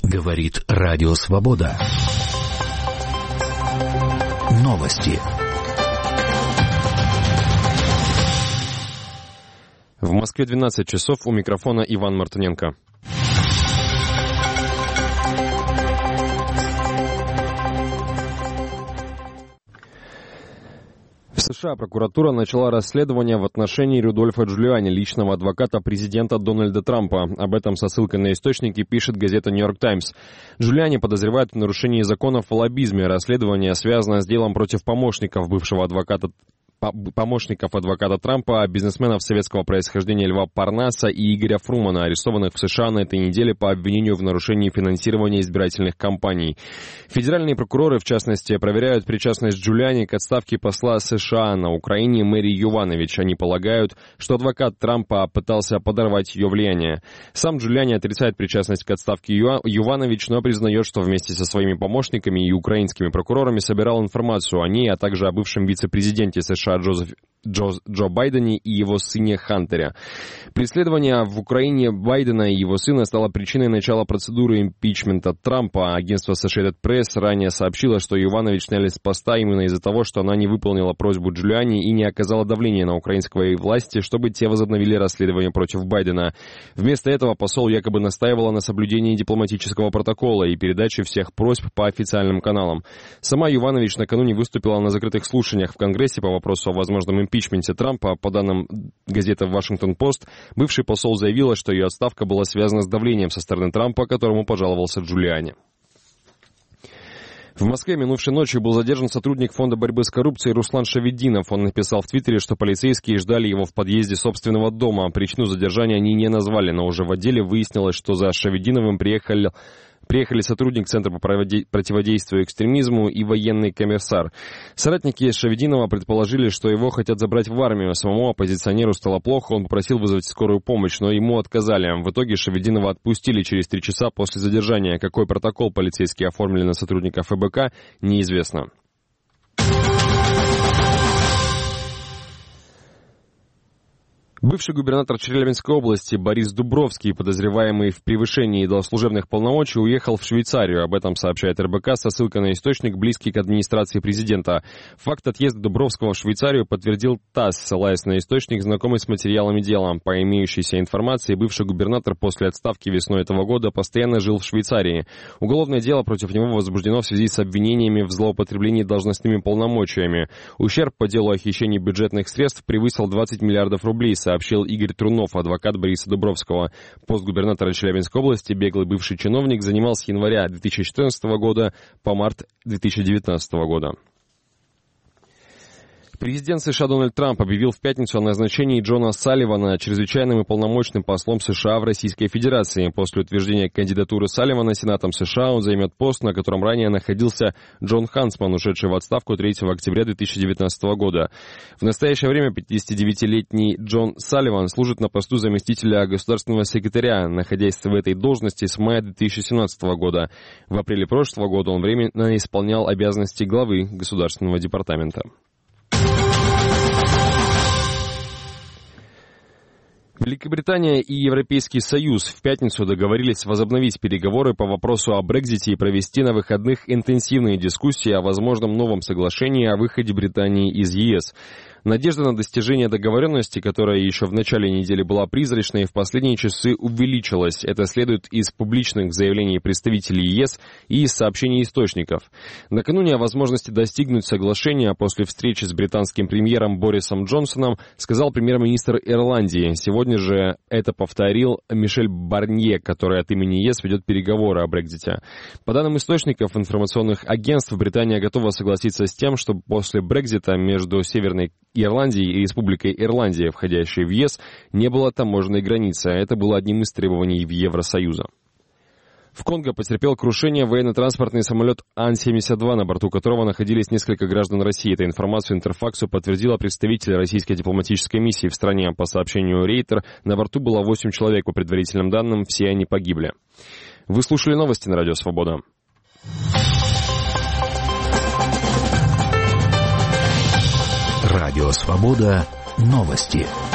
Говорит Радио Свобода. Новости. В Москве 12 часов, у микрофона Иван Мартыненко. В США прокуратура начала расследование в отношении Рудольфа Джулиани, личного адвоката президента Дональда Трампа. Об этом со ссылкой на источники пишет газета «Нью-Йорк Таймс». Джулиани подозревают в нарушении законов о лоббизме. Расследование связано с делом против помощников адвоката Трампа, бизнесменов советского происхождения Льва Парнаса и Игоря Фрумана, арестованных в США на этой неделе по обвинению в нарушении финансирования избирательных кампаний. Федеральные прокуроры, в частности, проверяют причастность Джулиани к отставке посла США на Украине Мэри Йованович. Они полагают, что адвокат Трампа пытался подорвать ее влияние. Сам Джулиани отрицает причастность к отставке Йованович, но признает, что вместе со своими помощниками и украинскими прокурорами собирал информацию о ней, а также о бывшем вице-президенте США Джо Байдене и его сыне Хантере. Преследование в Украине Байдена и его сына стало причиной начала процедуры импичмента Трампа. Агентство Associated Press ранее сообщило, что Йованович сняли с поста именно из-за того, что она не выполнила просьбу Джулиани и не оказала давления на украинские власти, чтобы те возобновили расследование против Байдена. Вместо этого посол якобы настаивала на соблюдении дипломатического протокола и передаче всех просьб по официальным каналам. Сама Йованович накануне выступила на закрытых слушаниях в Конгрессе по вопросу о возможном импичменте Трампа. По данным газеты «Вашингтон-Пост», бывший посол заявила, что ее отставка была связана с давлением со стороны Трампа, которому пожаловался Джулиани. В Москве минувшей ночью был задержан сотрудник Фонда борьбы с коррупцией Руслан Шаведдинов. Он написал в Твиттере, что полицейские ждали его в подъезде собственного дома. Причину задержания они не назвали, но уже в отделе выяснилось, что за Шаведдиновым приехали сотрудник Центра по противодействию экстремизму и военный комиссар. Соратники Шаведдинова предположили, что его хотят забрать в армию. Самому оппозиционеру стало плохо, он попросил вызвать скорую помощь, но ему отказали. В итоге Шаведдинова отпустили через 3 часа после задержания. Какой протокол полицейские оформили на сотрудника ФБК, неизвестно. Бывший губернатор Челябинской области Борис Дубровский, подозреваемый в превышении служебных полномочий, уехал в Швейцарию. Об этом сообщает РБК со ссылкой на источник, близкий к администрации президента. Факт отъезда Дубровского в Швейцарию подтвердил ТАСС, ссылаясь на источник, знакомый с материалами дела. По имеющейся информации, бывший губернатор после отставки весной этого года постоянно жил в Швейцарии. Уголовное дело против него возбуждено в связи с обвинениями в злоупотреблении должностными полномочиями. Ущерб по делу о хищении бюджетных средств превысил 20 миллиардов рублей, сообщил Игорь Трунов, адвокат Бориса Дубровского. Пост губернатора Челябинской области беглый бывший чиновник занимал с января 2014 года по март 2019 года. Президент США Дональд Трамп объявил в пятницу о назначении Джона Салливана чрезвычайным и полномочным послом США в Российской Федерации. После утверждения кандидатуры Салливана Сенатом США он займет пост, на котором ранее находился Джон Хансман, ушедший в отставку 3 октября 2019 года. В настоящее время 59-летний Джон Салливан служит на посту заместителя государственного секретаря, находясь в этой должности с мая 2017 года. В апреле прошлого года он временно исполнял обязанности главы Государственного департамента. Великобритания и Европейский Союз в пятницу договорились возобновить переговоры по вопросу о Брексите и провести на выходных интенсивные дискуссии о возможном новом соглашении о выходе Британии из ЕС. Надежда на достижение договоренности, которая еще в начале недели была призрачной, в последние часы увеличилась. Это следует из публичных заявлений представителей ЕС и из сообщений источников. Накануне о возможности достигнуть соглашения после встречи с британским премьером Борисом Джонсоном сказал премьер-министр Ирландии. Сегодня же это повторил Мишель Барнье, который от имени ЕС ведет переговоры о Брексите. По данным источников информационных агентств, Британия готова согласиться с тем, что после Брексита между Северной Ирландией и Республикой Ирландия, входящей в ЕС, не было таможенной границы, а это было одним из требований Евросоюза. В Конго потерпел крушение военно-транспортный самолет Ан-72, на борту которого находились несколько граждан России. Эту информацию Интерфаксу подтвердила представитель российской дипломатической миссии в стране. По сообщению Рейтер, на борту было 8 человек, по предварительным данным, все они погибли. Вы слушали новости на Радио Свобода. Радио Свобода. Новости.